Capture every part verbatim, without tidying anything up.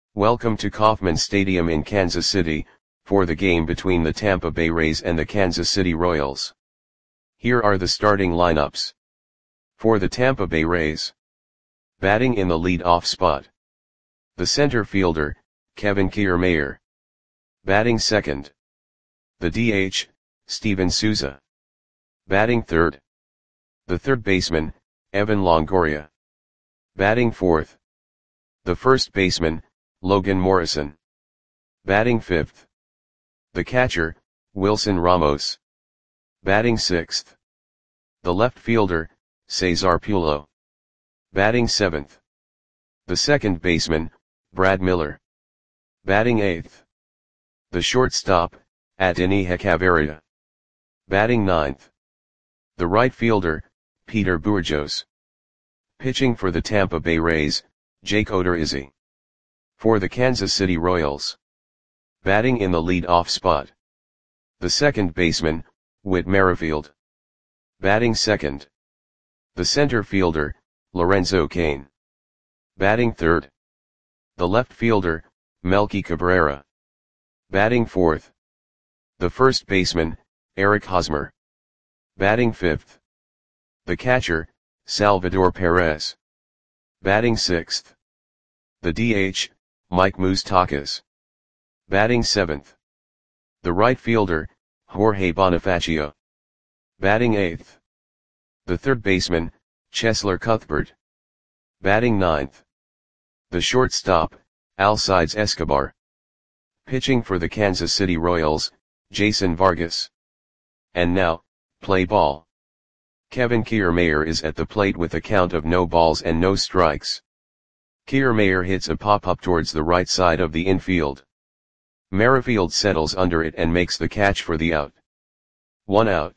Welcome to Kauffman Stadium in Kansas City, for the game between the Tampa Bay Rays and the Kansas City Royals. Here are the starting lineups. For the Tampa Bay Rays. Batting in the lead-off spot. The center fielder, Kevin Kiermaier. Batting second. The D H, Steven Souza. Batting third. The third baseman, Evan Longoria. Batting fourth. The first baseman, Logan Morrison. Batting fifth. The catcher, Wilson Ramos. Batting sixth. The left fielder, Cesar Pulo. Batting seventh. The second baseman, Brad Miller. Batting eighth. The shortstop, Adeiny Hechavarria. Batting ninth. The right fielder, Peter Bourjos. Pitching for the Tampa Bay Rays, Jake Odorizzi. For the Kansas City Royals. Batting in the lead-off spot. The second baseman, Whit Merrifield. Batting second. The center fielder, Lorenzo Cain. Batting third. The left fielder, Melky Cabrera. Batting fourth. The first baseman, Eric Hosmer. Batting fifth. The catcher, Salvador Perez. Batting sixth. The D H, Mike Moustakas. Batting seventh. The right fielder, Jorge Bonifacio. Batting eighth. The third baseman, Cheslor Cuthbert. Batting ninth. The shortstop, Alcides Escobar. Pitching for the Kansas City Royals, Jason Vargas. And now, play ball. Kevin Kiermaier is at the plate with a count of no balls and no strikes. Kiermaier hits a pop-up towards the right side of the infield. Merrifield settles under it and makes the catch for the out. One out.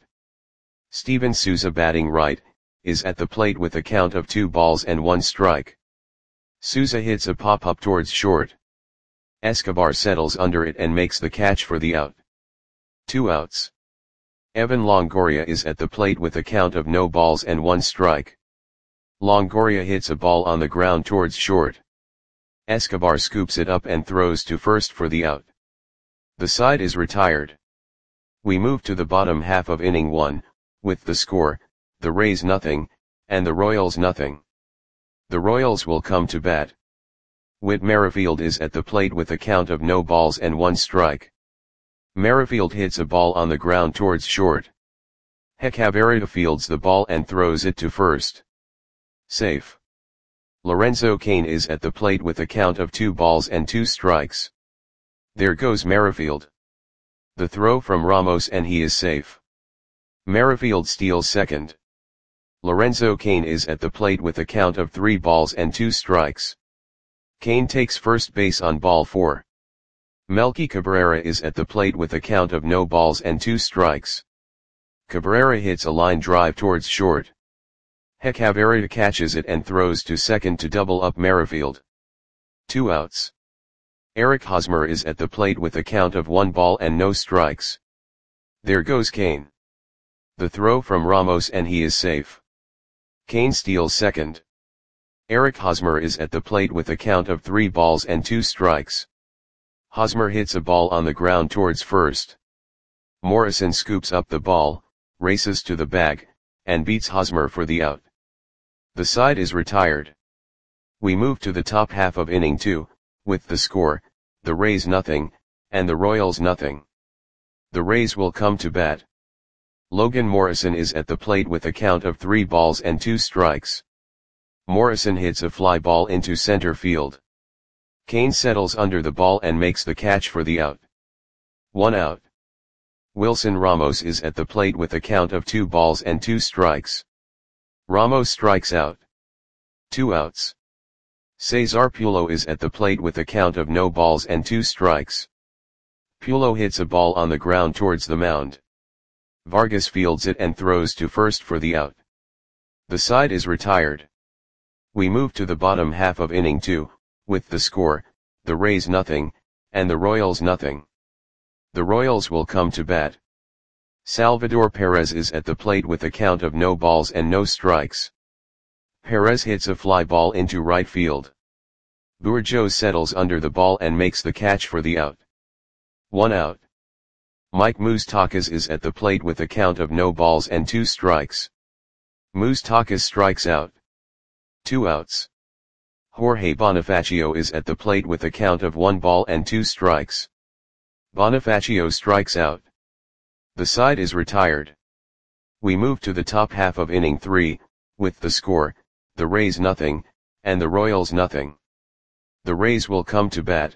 Steven Souza, batting right, is at the plate with a count of two balls and one strike. Souza hits a pop-up towards short. Escobar settles under it and makes the catch for the out. Two outs. Evan Longoria is at the plate with a count of no balls and one strike. Longoria hits a ball on the ground towards short. Escobar scoops it up and throws to first for the out. The side is retired. We move to the bottom half of inning one, with the score, the Rays nothing, and the Royals nothing. The Royals will come to bat. Whit Merrifield is at the plate with a count of no balls and one strike. Merrifield hits a ball on the ground towards short. Hechavarria fields the ball and throws it to first. Safe. Lorenzo Cain is at the plate with a count of two balls and two strikes. There goes Merrifield. The throw from Ramos and he is safe. Merrifield steals second. Lorenzo Cain is at the plate with a count of three balls and two strikes. Cain takes first base on ball four. Melky Cabrera is at the plate with a count of no balls and two strikes. Cabrera hits a line drive towards short. Hechavarria catches it and throws to second to double up Merrifield. Two outs. Eric Hosmer is at the plate with a count of one ball and no strikes. There goes Cain. The throw from Ramos and he is safe. Cain steals second. Eric Hosmer is at the plate with a count of three balls and two strikes. Hosmer hits a ball on the ground towards first. Morrison scoops up the ball, races to the bag, and beats Hosmer for the out. The side is retired. We move to the top half of inning two, with the score, the Rays nothing, and the Royals nothing. The Rays will come to bat. Logan Morrison is at the plate with a count of three balls and two strikes. Morrison hits a fly ball into center field. Cain settles under the ball and makes the catch for the out. One out. Wilson Ramos is at the plate with a count of two balls and two strikes. Ramos strikes out. Two outs. Cesar Pulo is at the plate with a count of no balls and two strikes. Pulo hits a ball on the ground towards the mound. Vargas fields it and throws to first for the out. The side is retired. We move to the bottom half of inning two, with the score, the Rays nothing, and the Royals nothing. The Royals will come to bat. Salvador Perez is at the plate with a count of no balls and no strikes. Perez hits a fly ball into right field. Bourgeot settles under the ball and makes the catch for the out. One out. Mike Moustakas is at the plate with a count of no balls and two strikes. Moustakas strikes out. Two outs. Jorge Bonifacio is at the plate with a count of one ball and two strikes. Bonifacio strikes out. The side is retired. We move to the top half of inning three, with the score, the Rays nothing, and the Royals nothing. The Rays will come to bat.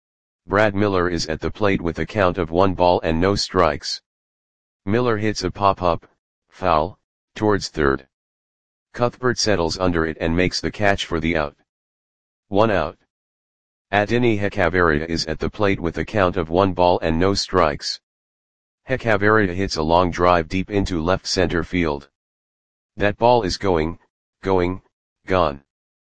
Brad Miller is at the plate with a count of one ball and no strikes. Miller hits a pop-up, foul, towards third. Cuthbert settles under it and makes the catch for the out. One out. Adeiny Hechavarria is at the plate with a count of one ball and no strikes. Hechavarria hits a long drive deep into left center field. That ball is going, going, gone.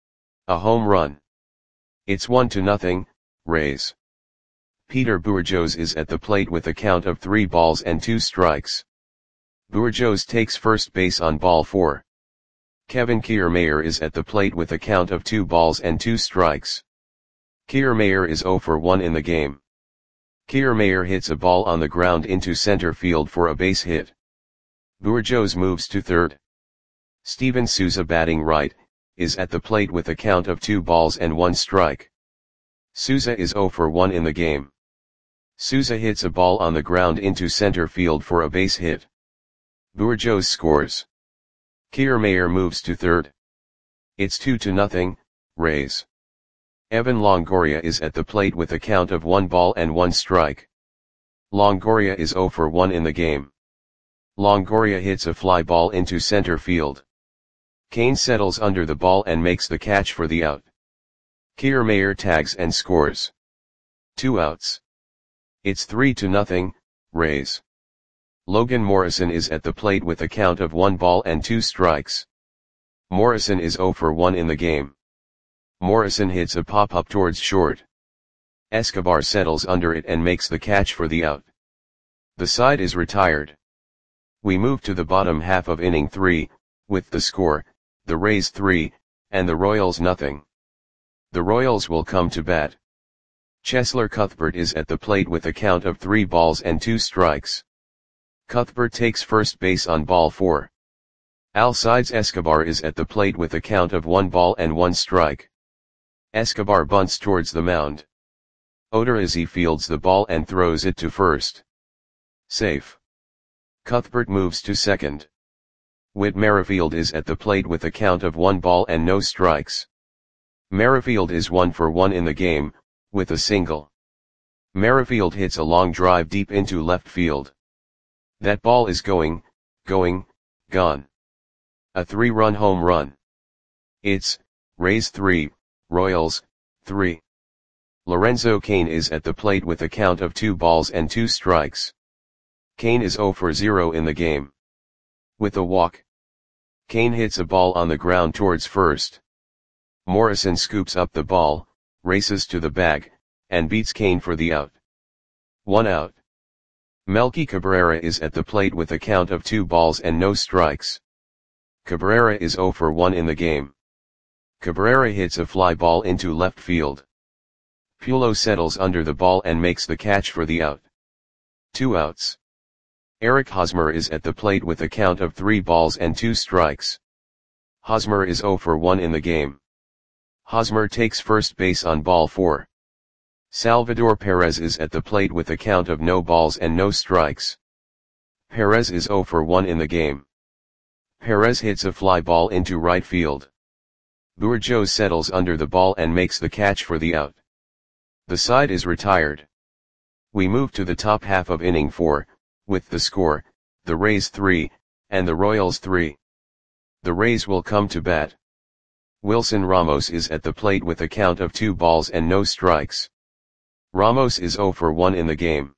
A home run. It's one to nothing, Rays. Peter Bourgeot is at the plate with a count of three balls and two strikes. Bourgeot takes first base on ball four. Kevin Kiermaier is at the plate with a count of two balls and two strikes. Kiermaier is zero for one in the game. Kiermaier hits a ball on the ground into center field for a base hit. Bourgeot moves to third. Steven Souza, batting right, is at the plate with a count of two balls and one strike. Souza is zero for one in the game. Souza hits a ball on the ground into center field for a base hit. Bourgeot scores. Kiermaier moves to third. It's two to nothing, Rays. Evan Longoria is at the plate with a count of one ball and one strike. Longoria is zero for one in the game. Longoria hits a fly ball into center field. Kane settles under the ball and makes the catch for the out. Kiermaier tags and scores. Two outs. It's three to nothing, Rays. Logan Morrison is at the plate with a count of one ball and two strikes. Morrison is zero for one in the game. Morrison hits a pop-up towards short. Escobar settles under it and makes the catch for the out. The side is retired. We move to the bottom half of inning three, with the score, the Rays three, and the Royals nothing. The Royals will come to bat. Cheslor Cuthbert is at the plate with a count of three balls and two strikes. Cuthbert takes first base on ball four. Alcides Escobar is at the plate with a count of one ball and one strike. Escobar bunts towards the mound. Odorizzi fields the ball and throws it to first. Safe. Cuthbert moves to second. Whit Merrifield is at the plate with a count of one ball and no strikes. Merrifield is one for one in the game, with a single. Merrifield hits a long drive deep into left field. That ball is going, going, gone. A three-run home run. It's, Rays three, Royals, three. Lorenzo Cain is at the plate with a count of two balls and two strikes. Cain is zero for zero in the game. With a walk. Cain hits a ball on the ground towards first. Morrison scoops up the ball, races to the bag, and beats Cain for the out. One out. Melky Cabrera is at the plate with a count of two balls and no strikes. Cabrera is zero for one in the game. Cabrera hits a fly ball into left field. Pulo settles under the ball and makes the catch for the out. Two outs. Eric Hosmer is at the plate with a count of three balls and two strikes. Hosmer is zero for one in the game. Hosmer takes first base on ball four. Salvador Perez is at the plate with a count of no balls and no strikes. Perez is zero for one in the game. Perez hits a fly ball into right field. Bourgeot settles under the ball and makes the catch for the out. The side is retired. We move to the top half of inning four, with the score, the Rays three, and the Royals three. The Rays will come to bat. Wilson Ramos is at the plate with a count of two balls and no strikes. Ramos is zero for one in the game.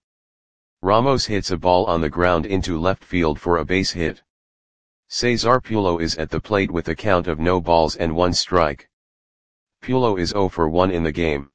Ramos hits a ball on the ground into left field for a base hit. Cesar Pulo is at the plate with a count of no balls and one strike. Pulo is zero for one in the game.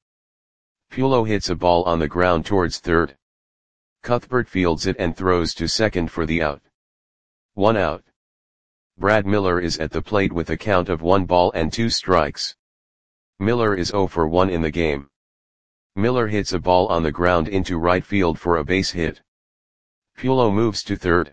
Pulo hits a ball on the ground towards third. Cuthbert fields it and throws to second for the out. One out. Brad Miller is at the plate with a count of one ball and two strikes. Miller is zero for one in the game. Miller hits a ball on the ground into right field for a base hit. Pulo moves to third.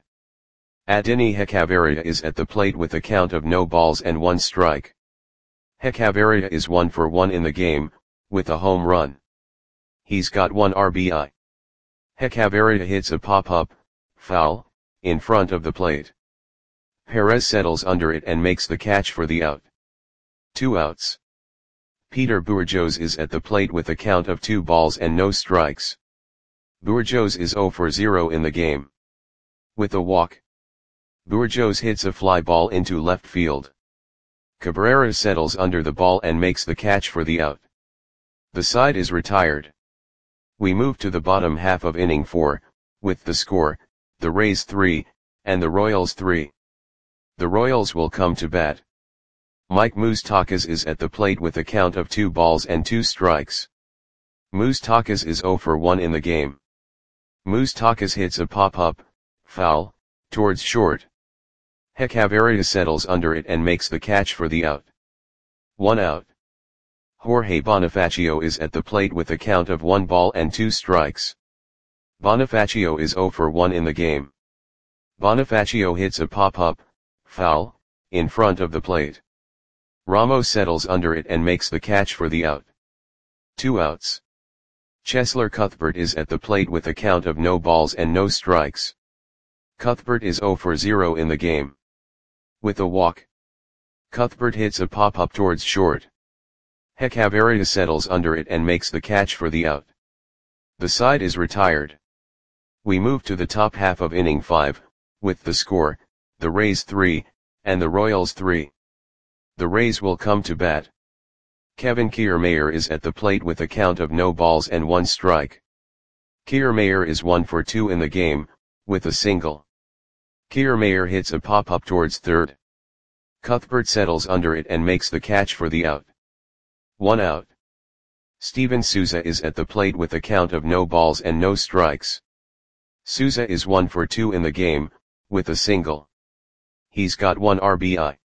Adini Hechavarria is at the plate with a count of no balls and one strike. Hechavarria is one for one in the game, with a home run. He's got one R B I. Hechavarria hits a pop-up, foul, in front of the plate. Perez settles under it and makes the catch for the out. Two outs. Peter Bourjos is at the plate with a count of two balls and no strikes. Bourjos is zero for zero in the game. With a walk, Bourjos hits a fly ball into left field. Cabrera settles under the ball and makes the catch for the out. The side is retired. We move to the bottom half of inning four, with the score, the Rays three, and the Royals three. The Royals will come to bat. Mike Moustakas is at the plate with a count of two balls and two strikes. Moustakas is zero for one in the game. Moustakas hits a pop-up, foul, towards short. Hechavarria settles under it and makes the catch for the out. One out. Jorge Bonifacio is at the plate with a count of one ball and two strikes. Bonifacio is zero for one in the game. Bonifacio hits a pop-up, foul, in front of the plate. Ramos settles under it and makes the catch for the out. Two outs. Cheslor Cuthbert is at the plate with a count of no balls and no strikes. Cuthbert is zero for zero in the game. With a walk, Cuthbert hits a pop-up towards short. Hechavarria settles under it and makes the catch for the out. The side is retired. We move to the top half of inning five, with the score, the Rays three, and the Royals three. The Rays will come to bat. Kevin Kiermaier is at the plate with a count of no balls and one strike. Kiermaier is one for two in the game, with a single. Kiermaier hits a pop-up towards third. Cuthbert settles under it and makes the catch for the out. One out. Steven Souza is at the plate with a count of no balls and no strikes. Souza is one for two in the game, with a single. He's got one R B I.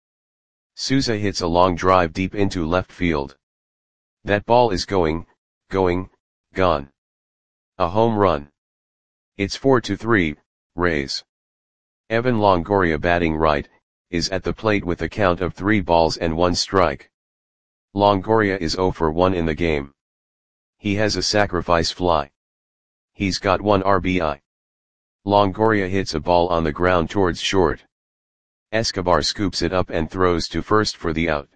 Souza hits a long drive deep into left field. That ball is going, going, gone. A home run. It's four to three, Rays. Evan Longoria, batting right, is at the plate with a count of three balls and one strike. Longoria is zero for one in the game. He has a sacrifice fly. He's got one R B I. Longoria hits a ball on the ground towards short. Escobar scoops it up and throws to first for the out.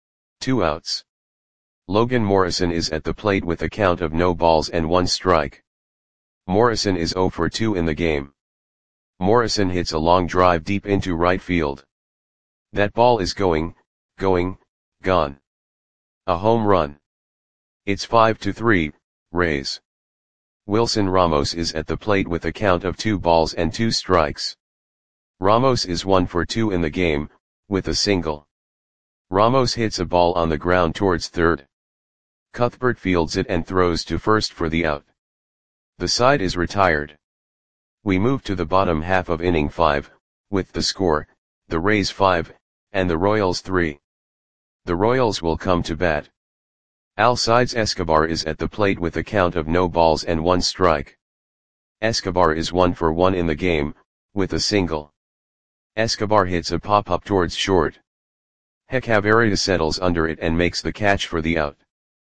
Two outs. Logan Morrison is at the plate with a count of no balls and one strike. Morrison is zero for two in the game. Morrison hits a long drive deep into right field. That ball is going, going, gone. A home run. It's five to three, Rays. Wilson Ramos is at the plate with a count of two balls and two strikes. Ramos is one for two in the game, with a single. Ramos hits a ball on the ground towards third. Cuthbert fields it and throws to first for the out. The side is retired. We move to the bottom half of inning five, with the score, the Rays five, and the Royals three. The Royals will come to bat. Alcides Escobar is at the plate with a count of no balls and one strike. Escobar is one for one in the game, with a single. Escobar hits a pop-up towards short. Hechavarria settles under it and makes the catch for the out.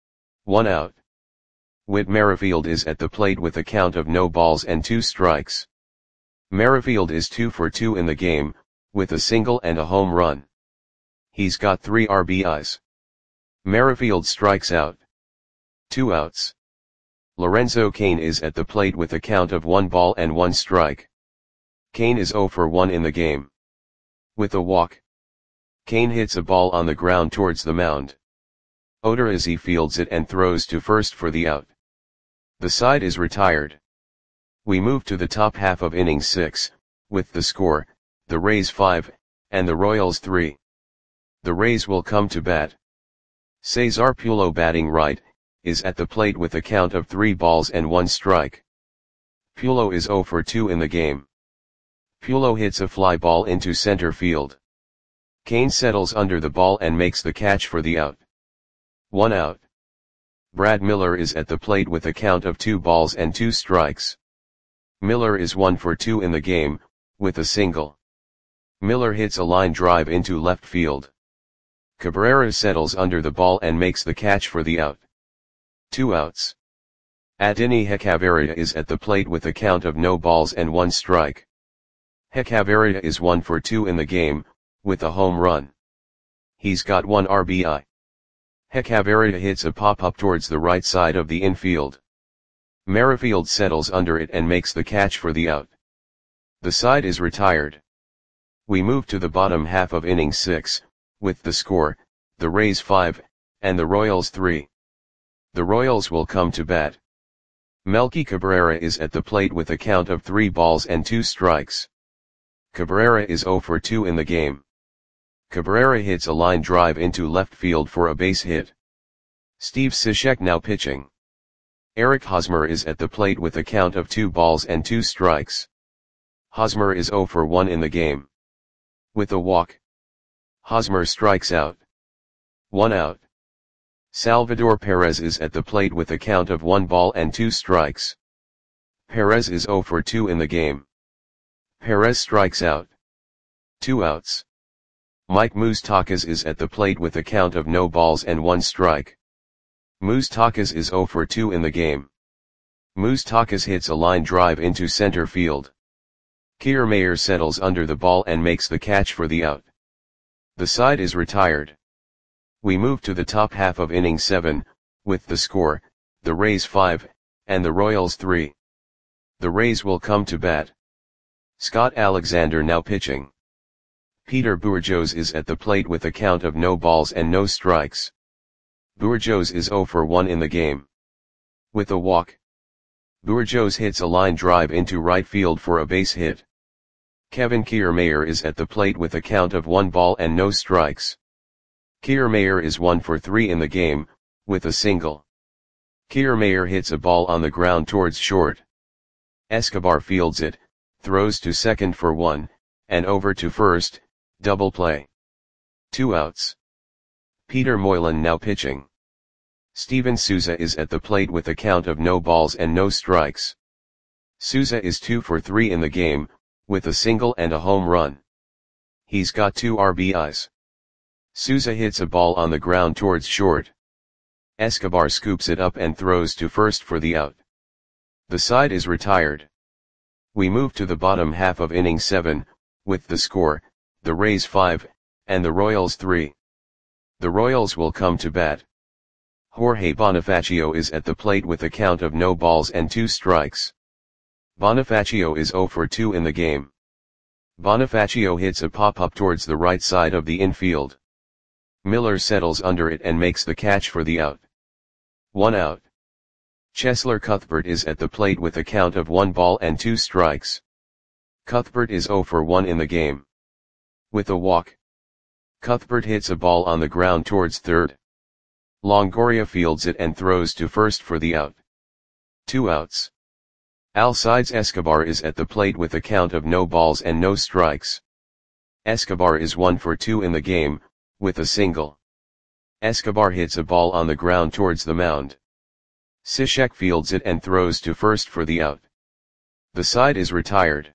One out. Whit Merrifield is at the plate with a count of no balls and two strikes. Merrifield is two for two in the game, with a single and a home run. He's got three R B Is. Merrifield strikes out. Two outs. Lorenzo Cain is at the plate with a count of one ball and one strike. Cain is zero for one in the game. With a walk, Cain hits a ball on the ground towards the mound. Odorizzi fields it and throws to first for the out. The side is retired. We move to the top half of inning six, with the score, the Rays five, and the Royals three. The Rays will come to bat. Cesar Pulo, batting right, is at the plate with a count of three balls and one strike. Pulo is zero for two in the game. Pulo hits a fly ball into center field. Cain settles under the ball and makes the catch for the out. One out. Brad Miller is at the plate with a count of two balls and two strikes. Miller is one for two in the game, with a single. Miller hits a line drive into left field. Cabrera settles under the ball and makes the catch for the out. Two outs. Adeiny Hechavarria is at the plate with a count of no balls and one strike. Hechavarria is one for two in the game, with a home run. He's got one R B I. Hechavarria hits a pop-up towards the right side of the infield. Merrifield settles under it and makes the catch for the out. The side is retired. We move to the bottom half of inning six, with the score, the Rays five, and the Royals three. The Royals will come to bat. Melky Cabrera is at the plate with a count of three balls and two strikes. Cabrera is zero for two in the game. Cabrera hits a line drive into left field for a base hit. Steve Cishek now pitching. Eric Hosmer is at the plate with a count of two balls and two strikes. Hosmer is zero for one in the game. With a walk, Hosmer strikes out. One out. Salvador Perez is at the plate with a count of one ball and two strikes. Perez is zero for two in the game. Perez strikes out. Two outs. Mike Moustakas is at the plate with a count of no balls and one strike. Moustakas is zero for two in the game. Moustakas hits a line drive into center field. Kiermaier settles under the ball and makes the catch for the out. The side is retired. We move to the top half of inning seven, with the score, the Rays five, and the Royals three. The Rays will come to bat. Scott Alexander now pitching. Peter Bourjos is at the plate with a count of no balls and no strikes. Bourjos is zero for one in the game. With a walk, Bourjos hits a line drive into right field for a base hit. Kevin Kiermaier is at the plate with a count of one ball and no strikes. Kiermaier is one for three in the game, with a single. Kiermaier hits a ball on the ground towards short. Escobar fields it, throws to second for one, and over to first, double play. Two outs. Peter Moylan now pitching. Steven Souza is at the plate with a count of no balls and no strikes. Souza is two for three in the game, with a single and a home run. He's got two R B Is. Souza hits a ball on the ground towards short. Escobar scoops it up and throws to first for the out. The side is retired. We move to the bottom half of inning seven, with the score, the Rays five, and the Royals three. The Royals will come to bat. Jorge Bonifacio is at the plate with a count of no balls and two strikes. Bonifacio is zero for two in the game. Bonifacio hits a pop-up towards the right side of the infield. Miller settles under it and makes the catch for the out. One out. Cheslor Cuthbert is at the plate with a count of one ball and two strikes. Cuthbert is zero for one in the game. With a walk, Cuthbert hits a ball on the ground towards third. Longoria fields it and throws to first for the out. Two outs. Alcides Escobar is at the plate with a count of no balls and no strikes. Escobar is one for two in the game, with a single. Escobar hits a ball on the ground towards the mound. Cishek fields it and throws to first for the out. The side is retired.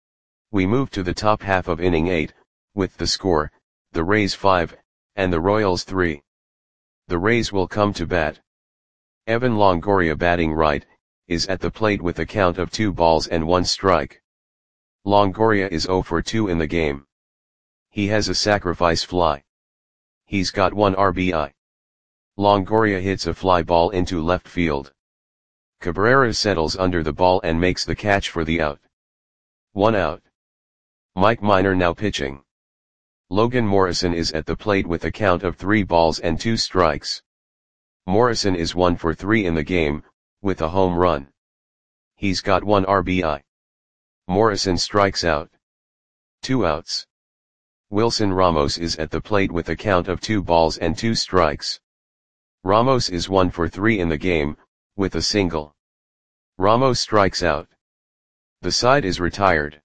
We move to the top half of inning eight, with the score, the Rays five, and the Royals three. The Rays will come to bat. Evan Longoria batting right, is at the plate with a count of two balls and one strike. Longoria is zero for two in the game. He has a sacrifice fly. He's got one R B I. Longoria hits a fly ball into left field. Cabrera settles under the ball and makes the catch for the out. One out. Mike Minor now pitching. Logan Morrison is at the plate with a count of three balls and two strikes. Morrison is one for three in the game, with a home run. He's got one R B I. Morrison strikes out. Two outs. Wilson Ramos is at the plate with a count of two balls and two strikes. Ramos is one for three in the game, with a single. Ramos strikes out. The side is retired.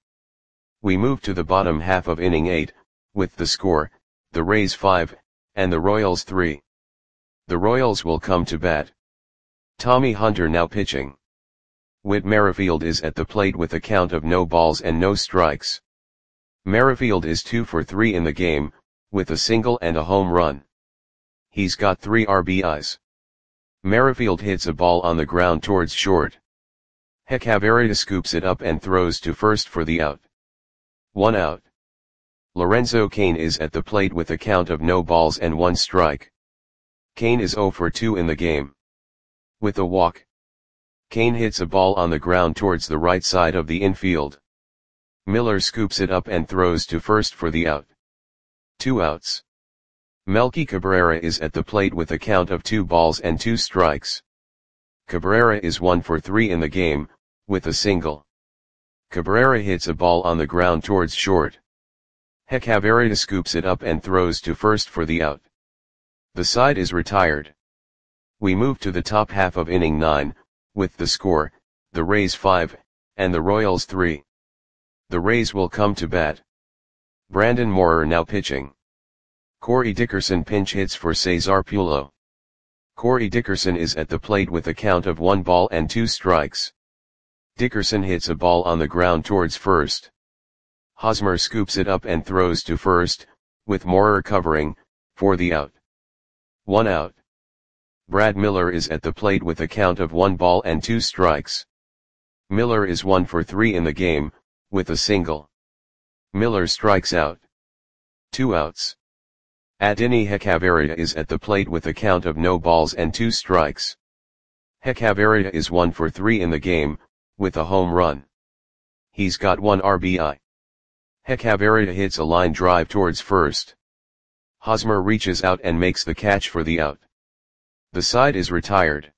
We move to the bottom half of inning eight, with the score, the Rays five, and the Royals three. The Royals will come to bat. Tommy Hunter now pitching. Whit Merrifield is at the plate with a count of no balls and no strikes. Merrifield is two for three in the game, with a single and a home run. He's got three R B Is. Merrifield hits a ball on the ground towards short. Hechavarria scoops it up and throws to first for the out. One out. Lorenzo Cain is at the plate with a count of no balls and one strike. Cain is zero for two in the game. With a walk, Cain hits a ball on the ground towards the right side of the infield. Miller scoops it up and throws to first for the out. Two outs. Melky Cabrera is at the plate with a count of two balls and two strikes. Cabrera is one for three in the game, with a single. Cabrera hits a ball on the ground towards short. Hechavarria scoops it up and throws to first for the out. The side is retired. We move to the top half of inning nine, with the score, the Rays five, and the Royals three. The Rays will come to bat. Brandon Moorer now pitching. Corey Dickerson pinch hits for Cesar Pulo. Corey Dickerson is at the plate with a count of one ball and two strikes. Dickerson hits a ball on the ground towards first. Hosmer scoops it up and throws to first, with Moorer covering, for the out. One out. Brad Miller is at the plate with a count of one ball and two strikes. Miller is one for three in the game, with a single. Miller strikes out. Two outs. Adeiny Hechavarria is at the plate with a count of no balls and two strikes. Hechavarria is one for three in the game, with a home run. He's got one R B I. Hechavarria hits a line drive towards first. Hosmer reaches out and makes the catch for the out. The side is retired.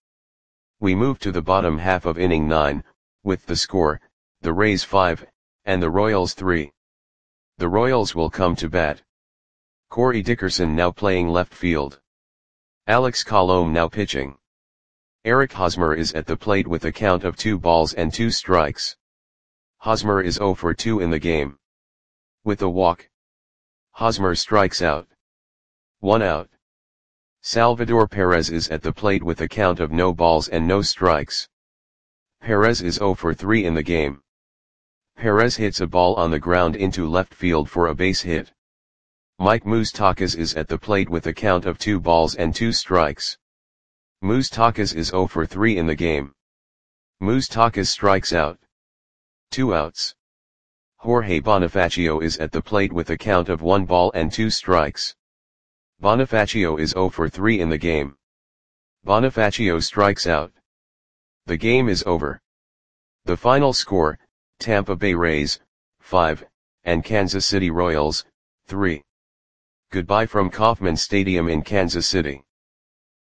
We move to the bottom half of inning nine, with the score, the Rays five, and the Royals three. The Royals will come to bat. Corey Dickerson now playing left field. Alex Colomé now pitching. Eric Hosmer is at the plate with a count of two balls and two strikes. Hosmer is zero for two in the game. With a walk, Hosmer strikes out. One out. Salvador Perez is at the plate with a count of no balls and no strikes. Perez is zero for three in the game. Perez hits a ball on the ground into left field for a base hit. Mike Moustakas is at the plate with a count of two balls and two strikes. Moustakas is zero for three in the game. Moustakas strikes out. Two outs. Jorge Bonifacio is at the plate with a count of one ball and two strikes. Bonifacio is zero for three in the game. Bonifacio strikes out. The game is over. The final score, Tampa Bay Rays, five, and Kansas City Royals, three. Goodbye from Kauffman Stadium in Kansas City.